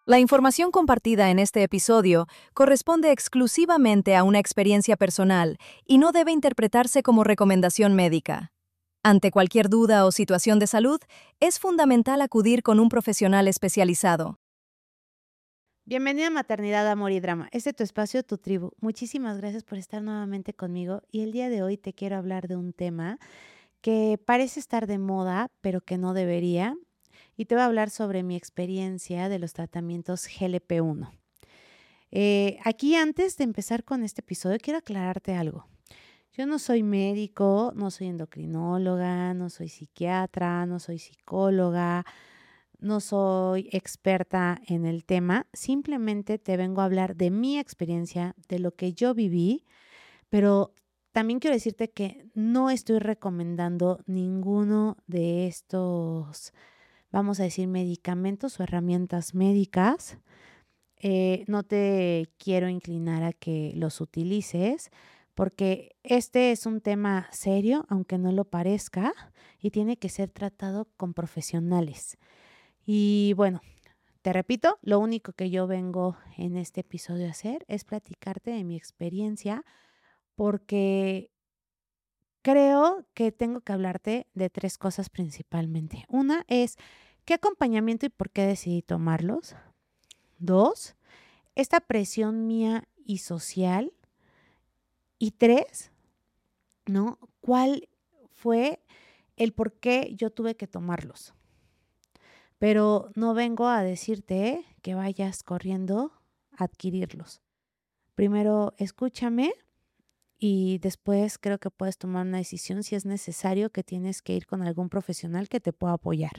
La información compartida en este episodio corresponde exclusivamente a una experiencia personal y no debe interpretarse como recomendación médica. Ante cualquier duda o situación de salud, es fundamental acudir con un profesional especializado. Bienvenida a Maternidad, Amor y Drama. Este es tu espacio, tu tribu. Muchísimas gracias por estar nuevamente conmigo y el día de hoy te quiero hablar de un tema que parece estar de moda, pero que no debería. Y te voy a hablar sobre mi experiencia de los tratamientos GLP-1. Aquí antes de empezar con este episodio quiero aclararte algo. Yo no soy médico, no soy endocrinóloga, no soy psiquiatra, no soy psicóloga, no soy experta en el tema, simplemente te vengo a hablar de mi experiencia, de lo que yo viví, pero también quiero decirte que no estoy recomendando ninguno de estos, vamos a decir, medicamentos o herramientas médicas. No te quiero inclinar a que los utilices porque este es un tema serio, aunque no lo parezca, y tiene que ser tratado con profesionales. Y bueno, te repito, lo único que yo vengo en este episodio a hacer es platicarte de mi experiencia, porque creo que tengo que hablarte de 3 cosas principalmente. Una es, ¿qué acompañamiento y por qué decidí tomarlos? 2, esta presión mía y social. Y 3, ¿no? ¿Cuál fue el por qué yo tuve que tomarlos? Pero no vengo a decirte que vayas corriendo a adquirirlos. Primero escúchame y después creo que puedes tomar una decisión si es necesario que tienes que ir con algún profesional que te pueda apoyar.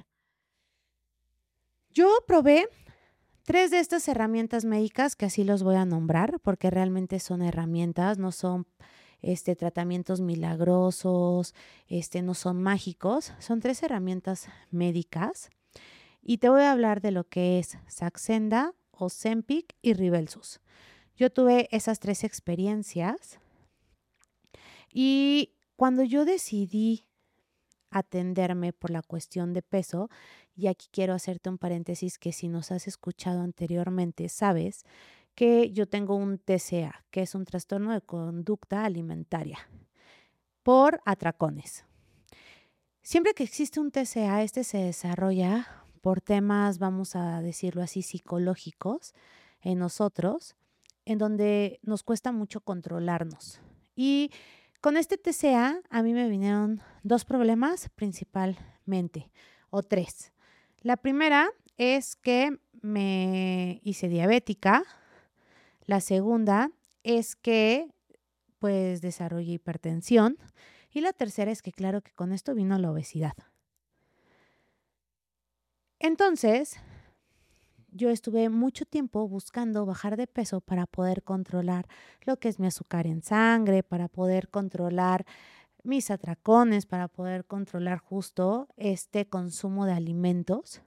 Yo probé 3 de estas herramientas médicas, que así los voy a nombrar, porque realmente son herramientas, no son tratamientos milagrosos, no son mágicos, son 3 herramientas médicas. Y te voy a hablar de lo que es Saxenda, Ozempic y Rybelsus. Yo tuve esas 3 experiencias y cuando yo decidí atenderme por la cuestión de peso, y aquí quiero hacerte un paréntesis que si nos has escuchado anteriormente, sabes que yo tengo un TCA, que es un trastorno de conducta alimentaria, por atracones. Siempre que existe un TCA, este se desarrolla por temas, vamos a decirlo así, psicológicos en nosotros, en donde nos cuesta mucho controlarnos. Y con este TCA a mí me vinieron 2 problemas principalmente, o 3. La primera es que me hice diabética. La segunda es que, pues, desarrollé hipertensión. Y la tercera es que, claro que con esto vino la obesidad. Entonces, yo estuve mucho tiempo buscando bajar de peso para poder controlar lo que es mi azúcar en sangre, para poder controlar mis atracones, para poder controlar justo este consumo de alimentos.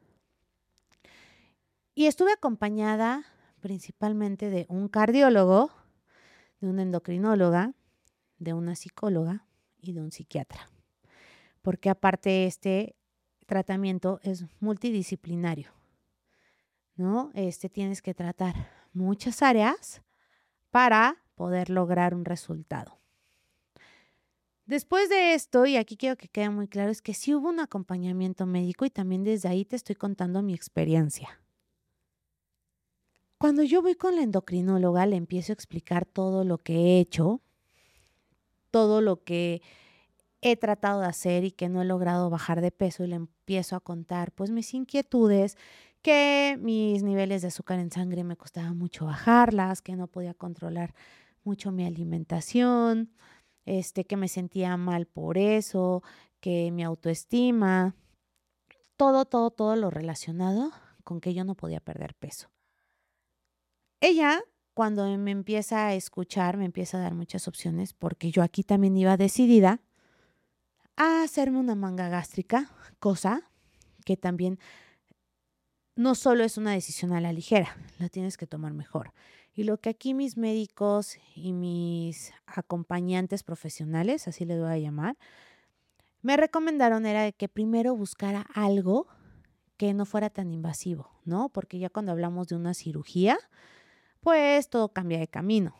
Y estuve acompañada principalmente de un cardiólogo, de una endocrinóloga, de una psicóloga y de un psiquiatra, porque aparte este tratamiento es multidisciplinario, ¿no? Tienes que tratar muchas áreas para poder lograr un resultado. Después de esto, y aquí quiero que quede muy claro, es que sí hubo un acompañamiento médico y también desde ahí te estoy contando mi experiencia. Cuando yo voy con la endocrinóloga, le empiezo a explicar todo lo que he hecho, todo lo que he tratado de hacer y que no he logrado bajar de peso, y le empiezo a contar pues mis inquietudes, que mis niveles de azúcar en sangre me costaba mucho bajarlas, que no podía controlar mucho mi alimentación, que me sentía mal por eso, que mi autoestima, todo lo relacionado con que yo no podía perder peso. Ella, cuando me empieza a escuchar, me empieza a dar muchas opciones, porque yo aquí también iba decidida a hacerme una manga gástrica, cosa que también no solo es una decisión a la ligera, la tienes que tomar mejor. Y lo que aquí mis médicos y mis acompañantes profesionales, así les voy a llamar, me recomendaron era de que primero buscara algo que no fuera tan invasivo, ¿no? Porque ya cuando hablamos de una cirugía, pues todo cambia de camino.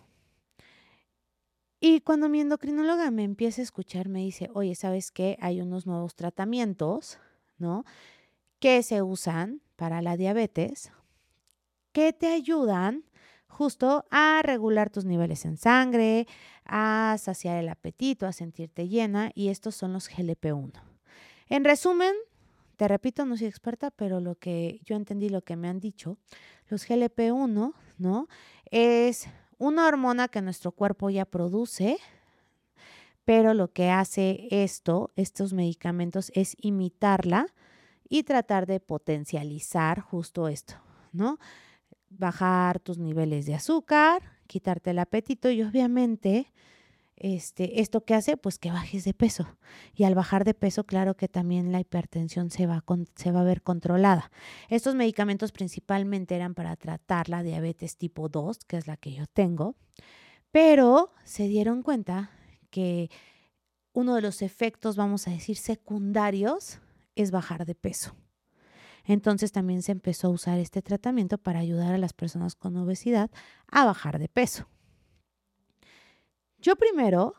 Y cuando mi endocrinóloga me empieza a escuchar, me dice, oye, ¿sabes qué? Hay unos nuevos tratamientos, ¿no? Que se usan para la diabetes, que te ayudan justo a regular tus niveles en sangre, a saciar el apetito, a sentirte llena, y estos son los GLP-1. En resumen, te repito, no soy experta, pero lo que yo entendí, lo que me han dicho, los GLP-1, ¿no? Es una hormona que nuestro cuerpo ya produce, pero lo que hace estos medicamentos, es imitarla y tratar de potencializar justo esto, ¿no? Bajar tus niveles de azúcar, quitarte el apetito y obviamente esto que hace, pues que bajes de peso. Y al bajar de peso, claro que también la hipertensión se va a ver controlada. Estos medicamentos principalmente eran para tratar la diabetes tipo 2, que es la que yo tengo, pero se dieron cuenta que uno de los efectos, vamos a decir, secundarios es bajar de peso. Entonces también se empezó a usar este tratamiento para ayudar a las personas con obesidad a bajar de peso. Yo primero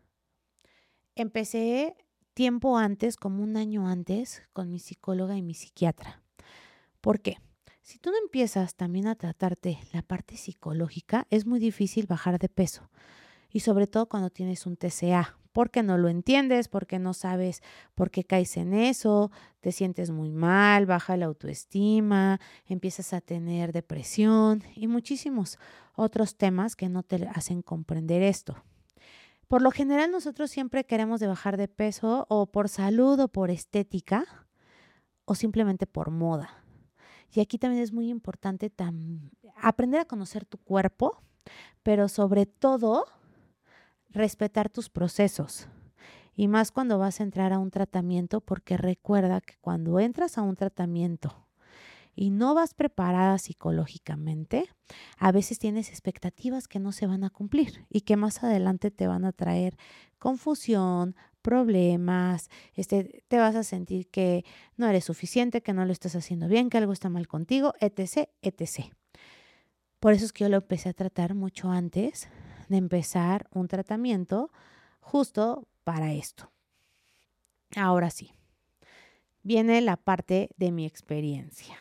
empecé tiempo antes, como un año antes, con mi psicóloga y mi psiquiatra. ¿Por qué? Si tú no empiezas también a tratarte la parte psicológica, es muy difícil bajar de peso. Y sobre todo cuando tienes un TCA, porque no lo entiendes, porque no sabes por qué caes en eso, te sientes muy mal, baja la autoestima, empiezas a tener depresión y muchísimos otros temas que no te hacen comprender esto. Por lo general, nosotros siempre queremos de bajar de peso o por salud o por estética o simplemente por moda. Y aquí también es muy importante aprender a conocer tu cuerpo, pero sobre todo respetar tus procesos. Y más cuando vas a entrar a un tratamiento, porque recuerda que cuando entras a un tratamiento y no vas preparada psicológicamente, a veces tienes expectativas que no se van a cumplir y que más adelante te van a traer confusión, problemas, te vas a sentir que no eres suficiente, que no lo estás haciendo bien, que algo está mal contigo, etc., etc. Por eso es que yo lo empecé a tratar mucho antes de empezar un tratamiento justo para esto. Ahora sí, viene la parte de mi experiencia.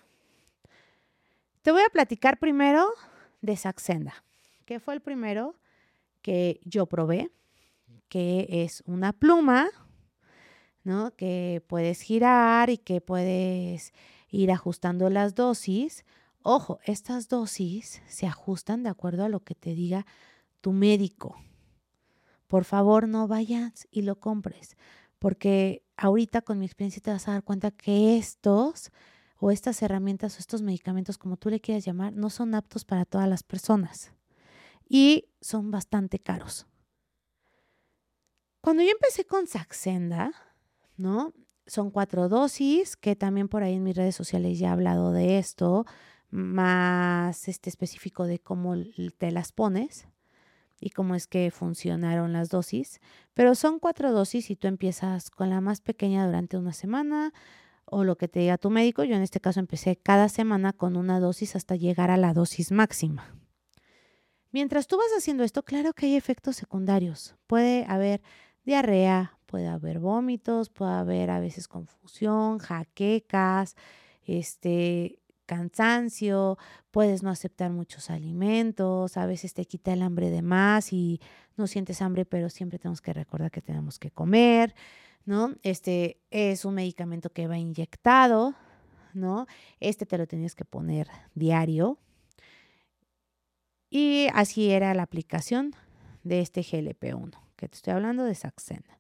Te voy a platicar primero de Saxenda, que fue el primero que yo probé, que es una pluma, ¿no? Que puedes girar y que puedes ir ajustando las dosis. Ojo, estas dosis se ajustan de acuerdo a lo que te diga tu médico. Por favor, no vayas y lo compres, porque ahorita con mi experiencia te vas a dar cuenta que estas herramientas o estos medicamentos, como tú le quieras llamar, no son aptos para todas las personas y son bastante caros. Cuando yo empecé con Saxenda, ¿no? Son 4 dosis, que también por ahí en mis redes sociales ya he hablado de esto, más específico de cómo te las pones y cómo es que funcionaron las dosis, pero son 4 dosis y tú empiezas con la más pequeña durante una semana o lo que te diga tu médico. Yo en este caso empecé cada semana con una dosis hasta llegar a la dosis máxima. Mientras tú vas haciendo esto, claro que hay efectos secundarios. Puede haber diarrea, puede haber vómitos, puede haber a veces confusión, jaquecas, cansancio, puedes no aceptar muchos alimentos, a veces te quita el hambre de más y no sientes hambre, pero siempre tenemos que recordar que tenemos que comer, ¿no? Es un medicamento que va inyectado, ¿no? Te lo tenías que poner diario. Y así era la aplicación de este GLP-1, que te estoy hablando de Saxenda.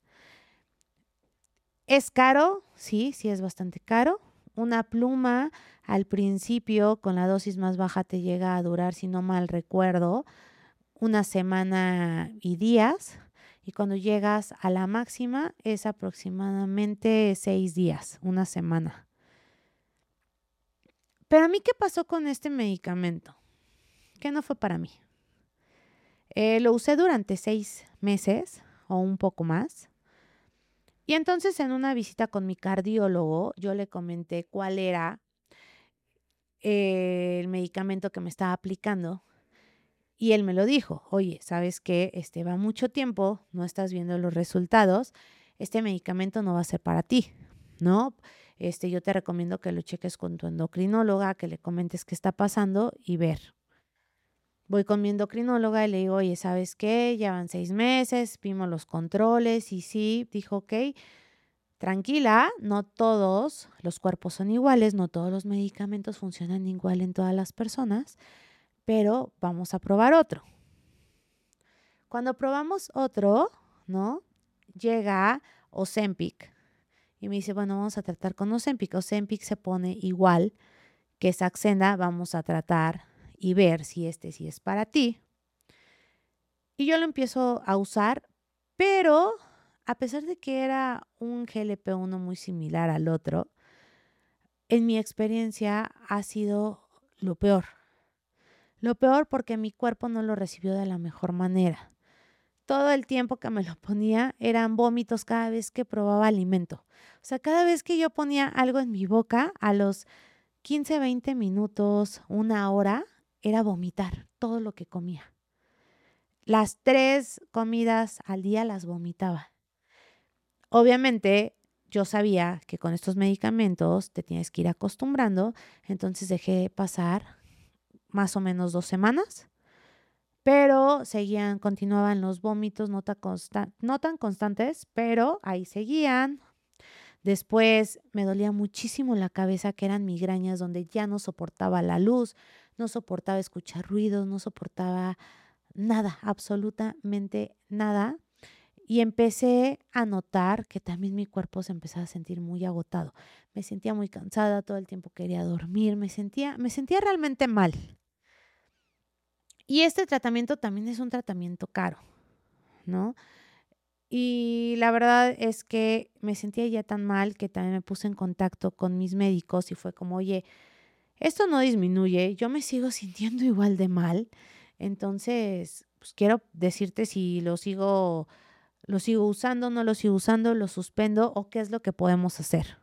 ¿Es caro? Sí es bastante caro. Una pluma al principio con la dosis más baja te llega a durar, si no mal recuerdo, una semana y días. Y cuando llegas a la máxima es aproximadamente 6 días, una semana. Pero a mí, ¿qué pasó con este medicamento? Que no fue para mí. Lo usé durante 6 meses o un poco más. Y entonces en una visita con mi cardiólogo, yo le comenté cuál era el medicamento que me estaba aplicando y él me lo dijo: "Oye, ¿sabes qué? Va mucho tiempo, no estás viendo los resultados, este medicamento no va a ser para ti, ¿no? Yo te recomiendo que lo cheques con tu endocrinóloga, que le comentes qué está pasando y ver". Voy con mi endocrinóloga y le digo: "Oye, ¿sabes qué? Ya van 6 meses, vimos los controles", y sí, dijo: "Okey, tranquila, no todos los cuerpos son iguales, no todos los medicamentos funcionan igual en todas las personas, pero vamos a probar otro". Cuando probamos otro, ¿no? Llega Ozempic y me dice: "Bueno, vamos a tratar con Ozempic". Ozempic se pone igual que Saxenda, vamos a tratar y ver si sí es para ti. Y yo lo empiezo a usar, pero a pesar de que era un GLP-1 muy similar al otro, en mi experiencia ha sido lo peor. Lo peor porque mi cuerpo no lo recibió de la mejor manera. Todo el tiempo que me lo ponía eran vómitos cada vez que probaba alimento. O sea, cada vez que yo ponía algo en mi boca, a los 15, 20 minutos, una hora, era vomitar todo lo que comía. Las 3 comidas al día las vomitaba. Obviamente, yo sabía que con estos medicamentos te tienes que ir acostumbrando, entonces dejé pasar más o menos 2 semanas, pero continuaban los vómitos no tan constantes, pero ahí seguían. Después me dolía muchísimo la cabeza, que eran migrañas, donde ya no soportaba la luz, no soportaba escuchar ruidos, no soportaba nada, absolutamente nada. Y empecé a notar que también mi cuerpo se empezaba a sentir muy agotado. Me sentía muy cansada, todo el tiempo quería dormir, me sentía realmente mal. Y este tratamiento también es un tratamiento caro, ¿no? Y la verdad es que me sentía ya tan mal que también me puse en contacto con mis médicos y fue como: "Oye, esto no disminuye, yo me sigo sintiendo igual de mal. Entonces, pues quiero decirte si lo sigo usando, no lo sigo usando, lo suspendo o qué es lo que podemos hacer".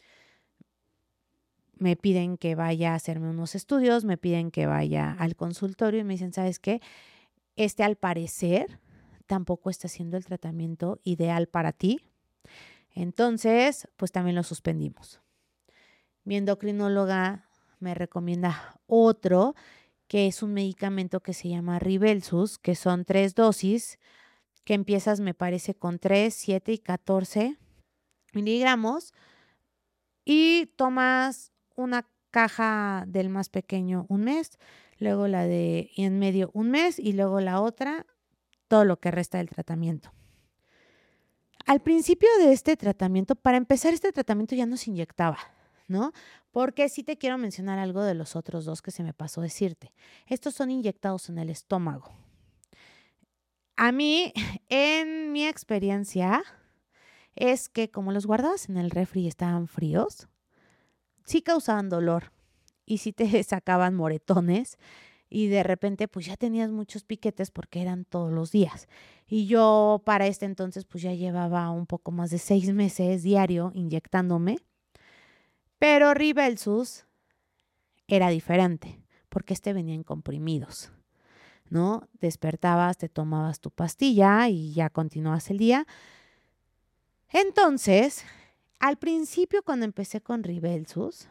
Me piden que vaya a hacerme unos estudios, me piden que vaya al consultorio y me dicen: "¿Sabes qué? Al parecer tampoco está siendo el tratamiento ideal para ti. Entonces, pues también lo suspendimos". Mi endocrinóloga me recomienda otro, que es un medicamento que se llama Rybelsus, que son 3 dosis, que empiezas, me parece, con 3, 7 y 14 miligramos, y tomas una caja del más pequeño un mes, luego la de en medio un mes y luego la otra todo lo que resta del tratamiento. Al principio de este tratamiento, para empezar, este tratamiento ya no se inyectaba, ¿no? Porque sí te quiero mencionar algo de los otros 2 que se me pasó decirte. Estos son inyectados en el estómago. A mí, en mi experiencia, es que como los guardabas en el refri y estaban fríos, sí causaban dolor y sí te sacaban moretones y de repente, pues, ya tenías muchos piquetes porque eran todos los días. Y yo para este entonces, pues, ya llevaba un poco más de 6 meses diario inyectándome, pero Rybelsus era diferente, porque venía en comprimidos, ¿no? Despertabas, te tomabas tu pastilla y ya continuabas el día. Entonces, al principio, cuando empecé con Rybelsus,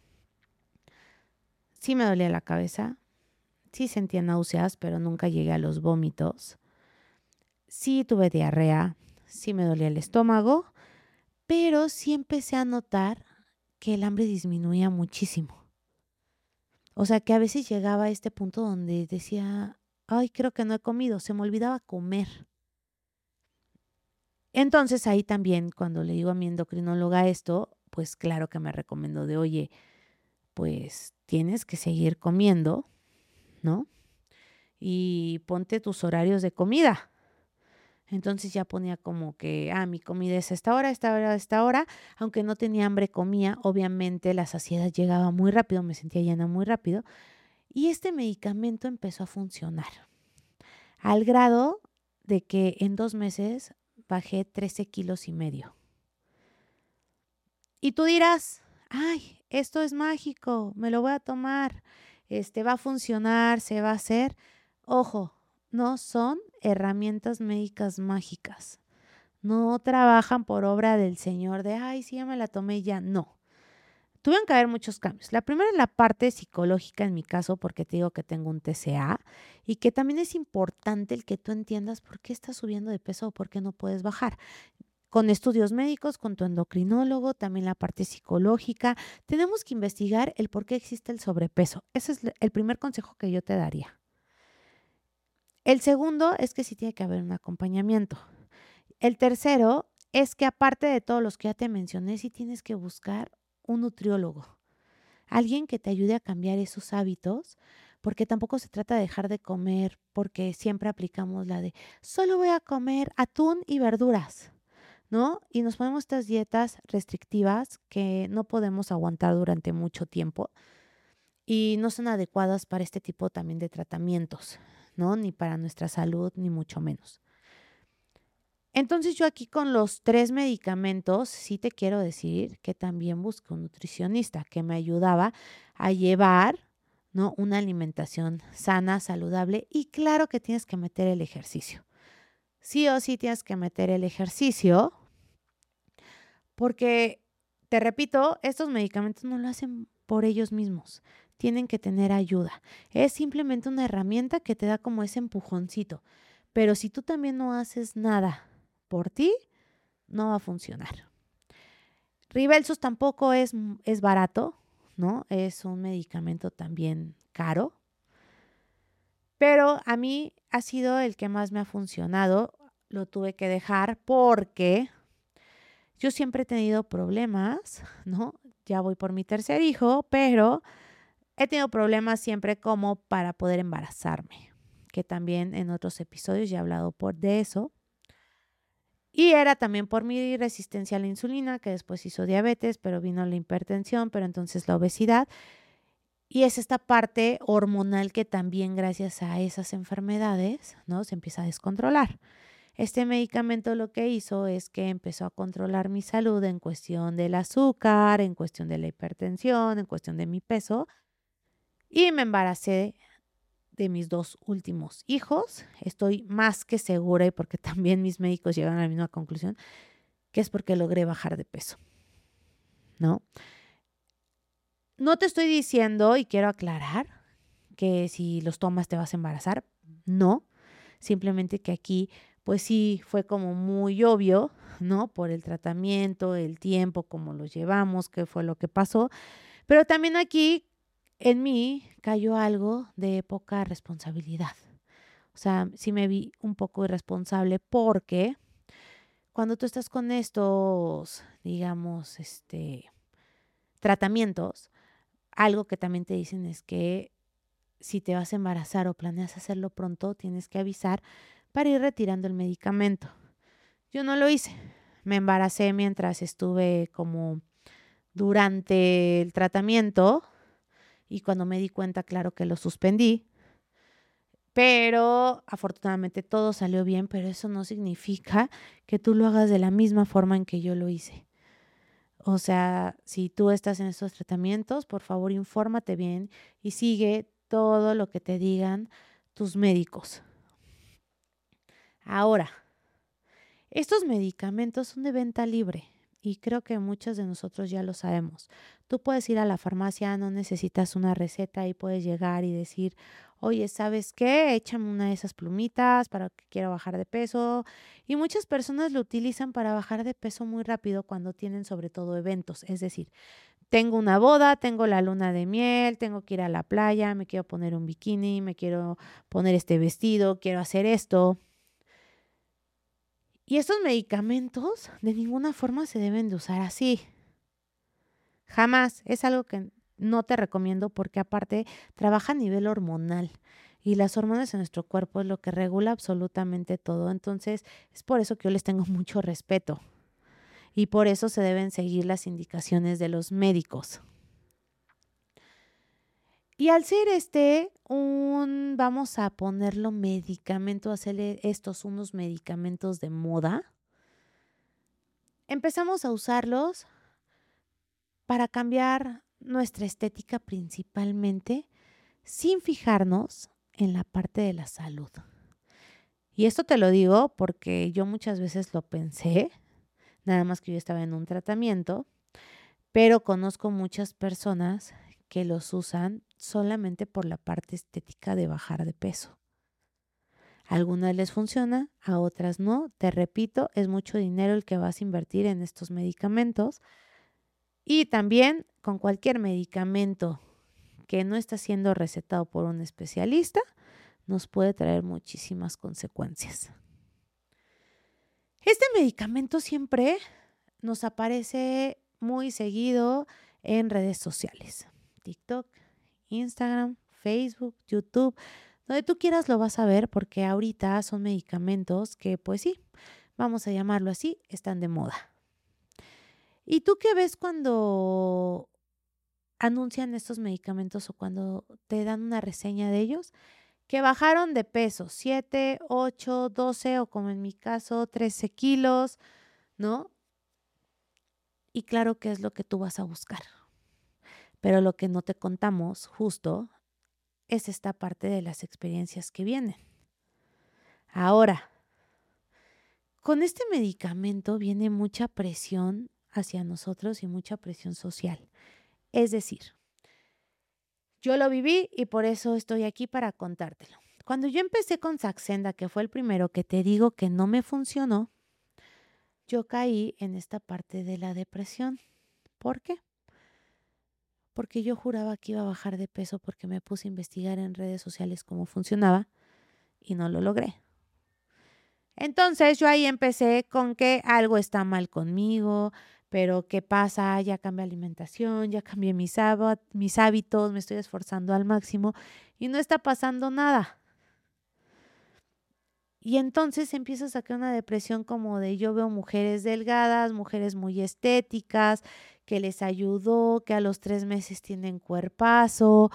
sí me dolía la cabeza, sí sentía náuseas, pero nunca llegué a los vómitos. Sí tuve diarrea, sí me dolía el estómago, pero sí empecé a notar que el hambre disminuía muchísimo. O sea, que a veces llegaba a este punto donde decía: "Ay, creo que no he comido", se me olvidaba comer. Entonces, ahí también, cuando le digo a mi endocrinóloga esto, pues claro que me recomendó de: "Oye, pues tienes que seguir comiendo, ¿no? Y ponte tus horarios de comida". Entonces ya ponía como que, mi comida es a esta hora, esta hora, esta hora. Aunque no tenía hambre, comía. Obviamente la saciedad llegaba muy rápido, me sentía llena muy rápido. Y este medicamento empezó a funcionar, al grado de que en 2 meses bajé 13 kilos y medio. Y tú dirás: "Ay, esto es mágico, me lo voy a tomar, va a funcionar, se va a hacer. Ojo, no son herramientas médicas mágicas. No trabajan por obra del Señor de, ay, sí, ya me la tomé y ya. No. Tuvieron que haber muchos cambios. La primera es la parte psicológica en mi caso, porque te digo que tengo un TCA y que también es importante el que tú entiendas por qué estás subiendo de peso o por qué no puedes bajar. Con estudios médicos, con tu endocrinólogo, también la parte psicológica. Tenemos que investigar el por qué existe el sobrepeso. Ese es el primer consejo que yo te daría. El segundo es que sí tiene que haber un acompañamiento. El tercero es que aparte de todos los que ya te mencioné, sí tienes que buscar un nutriólogo, alguien que te ayude a cambiar esos hábitos, porque tampoco se trata de dejar de comer, porque siempre aplicamos la de solo voy a comer atún y verduras, ¿no? Y nos ponemos estas dietas restrictivas que no podemos aguantar durante mucho tiempo y no son adecuadas para este tipo también de tratamientos, ¿no? Ni para nuestra salud, ni mucho menos. Entonces yo aquí con los 3 medicamentos, sí te quiero decir que también busqué un nutricionista que me ayudaba a llevar, ¿no? Una alimentación sana, saludable y claro que tienes que meter el ejercicio. Sí o sí tienes que meter el ejercicio porque, te repito, estos medicamentos no lo hacen por ellos mismos. Tienen que tener ayuda. Es simplemente una herramienta que te da como ese empujoncito. Pero si tú también no haces nada por ti, no va a funcionar. Ribelsus tampoco es barato, ¿no? Es un medicamento también caro, pero a mí ha sido el que más me ha funcionado. Lo tuve que dejar porque yo siempre he tenido problemas, ¿no? Ya voy por mi tercer hijo, pero he tenido problemas siempre como para poder embarazarme, que también en otros episodios ya he hablado de eso. Y era también por mi resistencia a la insulina, que después hizo diabetes, pero vino la hipertensión, pero entonces la obesidad. Y es esta parte hormonal que también gracias a esas enfermedades, ¿no? Se empieza a descontrolar. Este medicamento lo que hizo es que empezó a controlar mi salud en cuestión del azúcar, en cuestión de la hipertensión, en cuestión de mi peso. Y me embaracé de mis 2 últimos hijos. Estoy más que segura y porque también mis médicos llegan a la misma conclusión, que es porque logré bajar de peso, ¿no? No te estoy diciendo, y quiero aclarar, que si los tomas te vas a embarazar. No, simplemente que aquí, pues sí, fue como muy obvio, ¿no? Por el tratamiento, el tiempo, cómo lo llevamos, qué fue lo que pasó. Pero también aquí en mí cayó algo de poca responsabilidad. O sea, sí me vi un poco irresponsable porque cuando tú estás con estos, digamos, tratamientos, algo que también te dicen es que si te vas a embarazar o planeas hacerlo pronto, tienes que avisar para ir retirando el medicamento. Yo no lo hice. Me embaracé mientras estuve como durante el tratamiento y cuando me di cuenta, claro que lo suspendí. Pero afortunadamente todo salió bien, pero eso no significa que tú lo hagas de la misma forma en que yo lo hice. O sea, si tú estás en estos tratamientos, por favor, infórmate bien y sigue todo lo que te digan tus médicos. Ahora, estos medicamentos son de venta libre y creo que muchos de nosotros ya lo sabemos. Tú puedes ir a la farmacia, no necesitas una receta y puedes llegar y decir, oye, ¿sabes qué? Échame una de esas plumitas para que quiero bajar de peso. Y muchas personas lo utilizan para bajar de peso muy rápido cuando tienen sobre todo eventos. Es decir, tengo una boda, tengo la luna de miel, tengo que ir a la playa, me quiero poner un bikini, me quiero poner este vestido, quiero hacer esto. Y estos medicamentos de ninguna forma se deben de usar así. Jamás. Es algo que no te recomiendo porque aparte trabaja a nivel hormonal y las hormonas en nuestro cuerpo es lo que regula absolutamente todo. Entonces es por eso que yo les tengo mucho respeto y por eso se deben seguir las indicaciones de los médicos. Y al ser vamos a ponerlo medicamento, hacerle estos unos medicamentos de moda, empezamos a usarlos para cambiar nuestra estética principalmente, sin fijarnos en la parte de la salud. Y esto te lo digo porque yo muchas veces lo pensé, nada más que yo estaba en un tratamiento, pero conozco muchas personas que los usan solamente por la parte estética de bajar de peso. A algunas les funciona, a otras no. Te repito, es mucho dinero el que vas a invertir en estos medicamentos. Y también con cualquier medicamento que no está siendo recetado por un especialista, nos puede traer muchísimas consecuencias. Este medicamento siempre nos aparece muy seguido en redes sociales, TikTok, Instagram, Facebook, YouTube, donde tú quieras lo vas a ver porque ahorita son medicamentos que, pues sí, vamos a llamarlo así, están de moda. ¿Y tú qué ves cuando anuncian estos medicamentos o cuando te dan una reseña de ellos? Que bajaron de peso 7, 8, 12 o como en mi caso 13 kilos, ¿no? Y claro que es lo que tú vas a buscar. Pero lo que no te contamos justo es esta parte de las experiencias que vienen. Ahora, con este medicamento viene mucha presión hacia nosotros y mucha presión social. Es decir, yo lo viví y por eso estoy aquí para contártelo. Cuando yo empecé con Saxenda, que fue el primero que te digo que no me funcionó, yo caí en esta parte de la depresión. ¿Por qué? Porque yo juraba que iba a bajar de peso porque me puse a investigar en redes sociales cómo funcionaba y no lo logré. Entonces yo ahí empecé con que algo está mal conmigo, pero ¿qué pasa? Ya cambié alimentación, ya cambié mis hábitos, me estoy esforzando al máximo y no está pasando nada. Y entonces empiezo a sacar una depresión como de yo veo mujeres delgadas, mujeres muy estéticas, que les ayudó, que a los 3 meses tienen cuerpazo,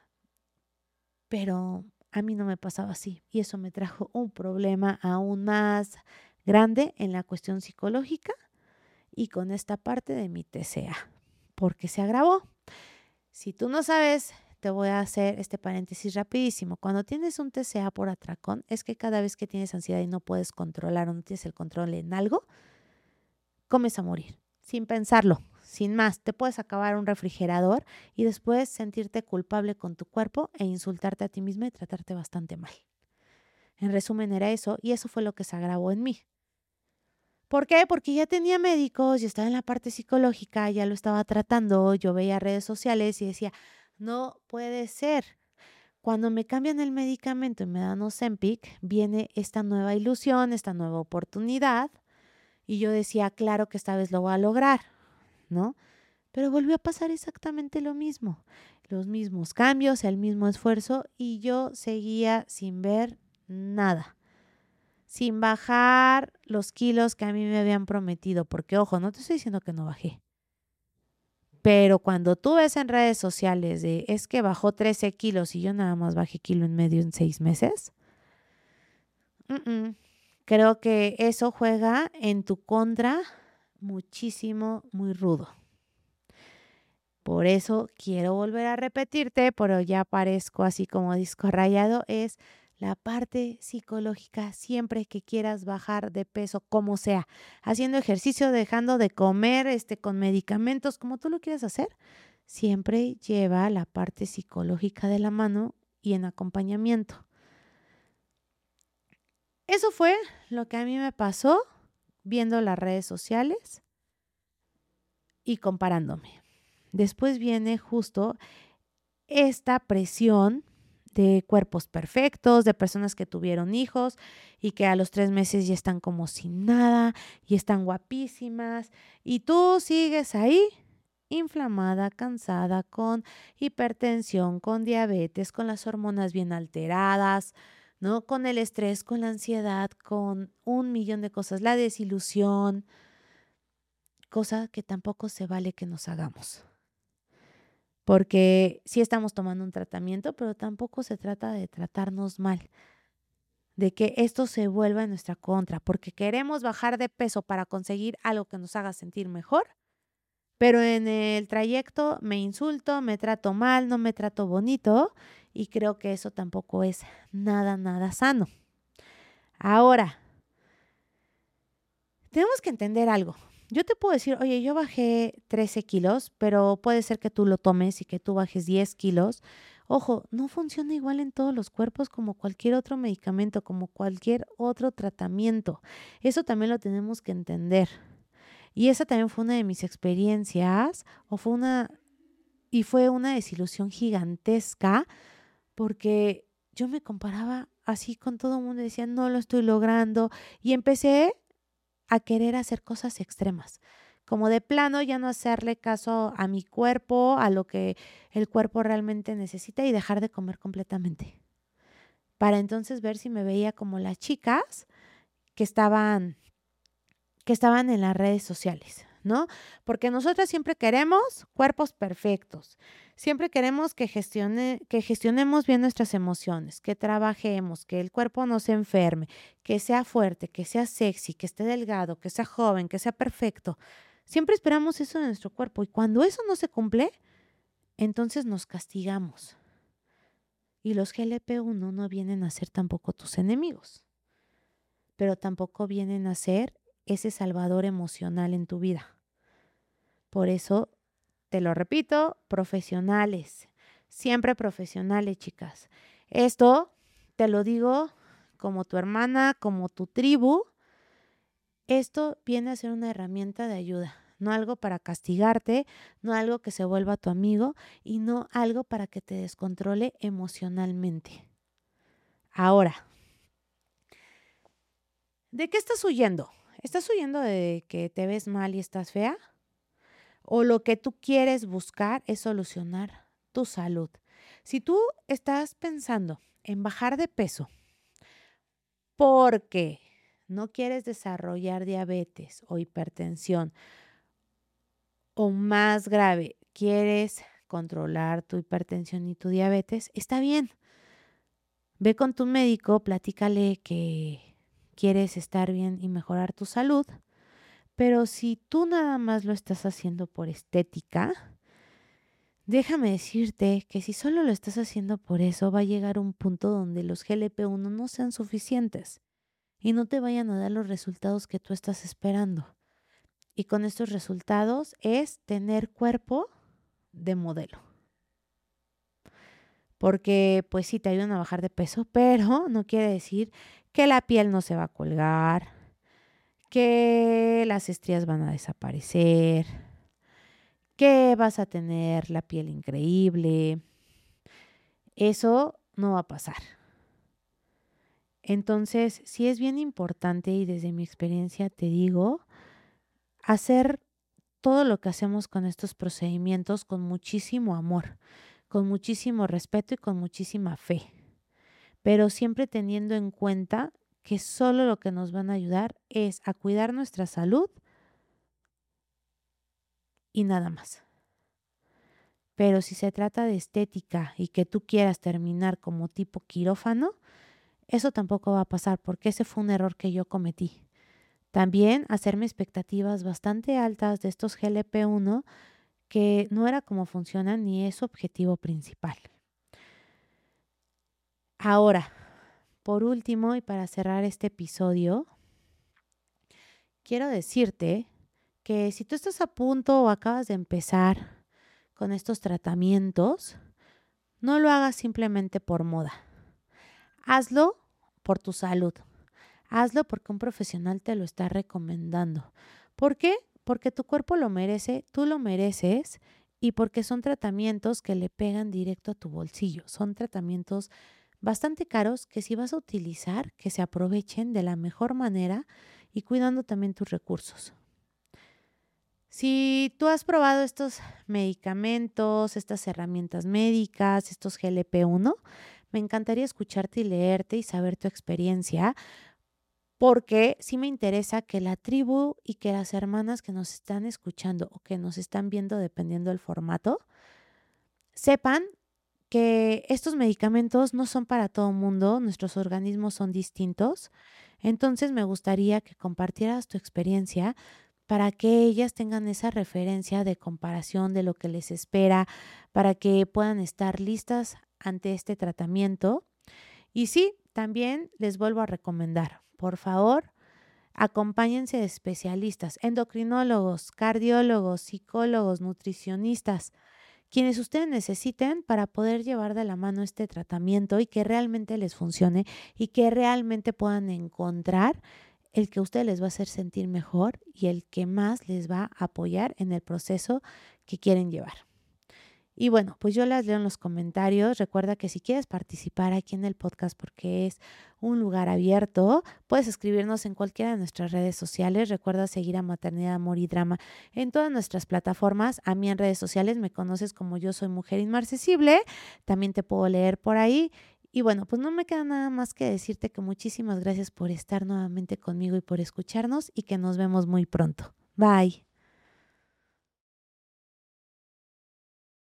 pero a mí no me pasaba así y eso me trajo un problema aún más grande en la cuestión psicológica y con esta parte de mi TCA, porque se agravó. Si tú no sabes, te voy a hacer este paréntesis rapidísimo. Cuando tienes un TCA por atracón, es que cada vez que tienes ansiedad y no puedes controlar o no tienes el control en algo, comes a morir, sin pensarlo, sin más. Te puedes acabar un refrigerador y después sentirte culpable con tu cuerpo e insultarte a ti misma y tratarte bastante mal. En resumen, era eso y eso fue lo que se agravó en mí. ¿Por qué? Porque ya tenía médicos, ya estaba en la parte psicológica, ya lo estaba tratando, yo veía redes sociales y decía, no puede ser. Cuando me cambian el medicamento y me dan Ozempic, viene esta nueva ilusión, esta nueva oportunidad y yo decía, claro que esta vez lo voy a lograr, ¿no? Pero volvió a pasar exactamente lo mismo, los mismos cambios, el mismo esfuerzo y yo seguía sin ver nada. Sin bajar los kilos que a mí me habían prometido, porque ojo, no te estoy diciendo que no bajé, pero cuando tú ves en redes sociales de es que bajó 13 kilos y yo nada más bajé kilo y medio en 6 meses, creo que eso juega en tu contra muchísimo, muy rudo. Por eso quiero volver a repetirte, pero ya parezco así como disco rayado, es la parte psicológica siempre que quieras bajar de peso, como sea, haciendo ejercicio, dejando de comer, con medicamentos, como tú lo quieras hacer, siempre lleva la parte psicológica de la mano y en acompañamiento. Eso fue lo que a mí me pasó viendo las redes sociales y comparándome. Después viene justo esta presión de cuerpos perfectos, de personas que tuvieron hijos y que a los 3 meses ya están como sin nada y están guapísimas y tú sigues ahí inflamada, cansada, con hipertensión, con diabetes, con las hormonas bien alteradas, ¿no? Con el estrés, con la ansiedad, con un millón de cosas, la desilusión, cosa que tampoco se vale que nos hagamos. Porque sí estamos tomando un tratamiento, pero tampoco se trata de tratarnos mal, de que esto se vuelva en nuestra contra, porque queremos bajar de peso para conseguir algo que nos haga sentir mejor, pero en el trayecto me insulto, me trato mal, no me trato bonito y creo que eso tampoco es nada, nada sano. Ahora, tenemos que entender algo. Yo te puedo decir, oye, yo bajé 13 kilos, pero puede ser que tú lo tomes y que tú bajes 10 kilos. Ojo, no funciona igual en todos los cuerpos como cualquier otro medicamento, como cualquier otro tratamiento. Eso también lo tenemos que entender. Y esa también fue una de mis experiencias, fue una desilusión gigantesca, porque yo me comparaba así con todo el mundo y decía, no lo estoy logrando. Y empecé a querer hacer cosas extremas, como de plano ya no hacerle caso a mi cuerpo, a lo que el cuerpo realmente necesita y dejar de comer completamente. Para entonces ver si me veía como las chicas que estaban en las redes sociales, ¿no? Porque nosotras siempre queremos cuerpos perfectos, siempre queremos que gestionemos bien nuestras emociones, que trabajemos, que el cuerpo no se enferme, que sea fuerte, que sea sexy, que esté delgado, que sea joven, que sea perfecto. Siempre esperamos eso de nuestro cuerpo y cuando eso no se cumple, entonces nos castigamos. Y los GLP-1 no vienen a ser tampoco tus enemigos, pero tampoco vienen a ser ese salvador emocional en tu vida. Por eso, te lo repito, profesionales, siempre profesionales, chicas. Esto te lo digo como tu hermana, como tu tribu. Esto viene a ser una herramienta de ayuda, no algo para castigarte, no algo que se vuelva tu amigo y no algo para que te descontrole emocionalmente. Ahora, ¿de qué estás huyendo? ¿Estás huyendo de que te ves mal y estás fea? ¿O lo que tú quieres buscar es solucionar tu salud? Si tú estás pensando en bajar de peso porque no quieres desarrollar diabetes o hipertensión, o más grave, quieres controlar tu hipertensión y tu diabetes, está bien. Ve con tu médico, platícale que quieres estar bien y mejorar tu salud. Pero si tú nada más lo estás haciendo por estética, déjame decirte que si solo lo estás haciendo por eso, va a llegar un punto donde los GLP-1 no sean suficientes y no te vayan a dar los resultados que tú estás esperando. Y con estos resultados es tener cuerpo de modelo. Porque pues sí te ayudan a bajar de peso, pero no quiere decir que la piel no se va a colgar, que las estrías van a desaparecer, que vas a tener la piel increíble. Eso no va a pasar. Entonces, sí es bien importante y desde mi experiencia te digo, hacer todo lo que hacemos con estos procedimientos con muchísimo amor, con muchísimo respeto y con muchísima fe, pero siempre teniendo en cuenta que solo lo que nos van a ayudar es a cuidar nuestra salud y nada más. Pero si se trata de estética y que tú quieras terminar como tipo quirófano, eso tampoco va a pasar porque ese fue un error que yo cometí. También hacerme expectativas bastante altas de estos GLP-1 que no era como funcionan ni es su objetivo principal. Ahora, por último y para cerrar este episodio, quiero decirte que si tú estás a punto o acabas de empezar con estos tratamientos, no lo hagas simplemente por moda. Hazlo por tu salud. Hazlo porque un profesional te lo está recomendando. ¿Por qué? Porque tu cuerpo lo merece, tú lo mereces y porque son tratamientos que le pegan directo a tu bolsillo. Son tratamientos bastante caros que si vas a utilizar, que se aprovechen de la mejor manera y cuidando también tus recursos. Si tú has probado estos medicamentos, estas herramientas médicas, estos GLP-1, me encantaría escucharte y leerte y saber tu experiencia, porque sí me interesa que la tribu y que las hermanas que nos están escuchando o que nos están viendo, dependiendo del formato, sepan que estos medicamentos no son para todo mundo, nuestros organismos son distintos. Entonces me gustaría que compartieras tu experiencia para que ellas tengan esa referencia de comparación de lo que les espera, para que puedan estar listas ante este tratamiento. Y sí, también les vuelvo a recomendar, por favor, acompáñense de especialistas, endocrinólogos, cardiólogos, psicólogos, nutricionistas, quienes ustedes necesiten para poder llevar de la mano este tratamiento y que realmente les funcione y que realmente puedan encontrar el que a ustedes les va a hacer sentir mejor y el que más les va a apoyar en el proceso que quieren llevar. Y bueno, pues yo las leo en los comentarios. Recuerda que si quieres participar aquí en el podcast, porque es un lugar abierto, puedes escribirnos en cualquiera de nuestras redes sociales. Recuerda seguir a Maternidad, Amor y Drama en todas nuestras plataformas. A mí en redes sociales me conoces como Yo Soy Mujer Inmarcesible. También te puedo leer por ahí. Y bueno, pues no me queda nada más que decirte que muchísimas gracias por estar nuevamente conmigo y por escucharnos y que nos vemos muy pronto. Bye.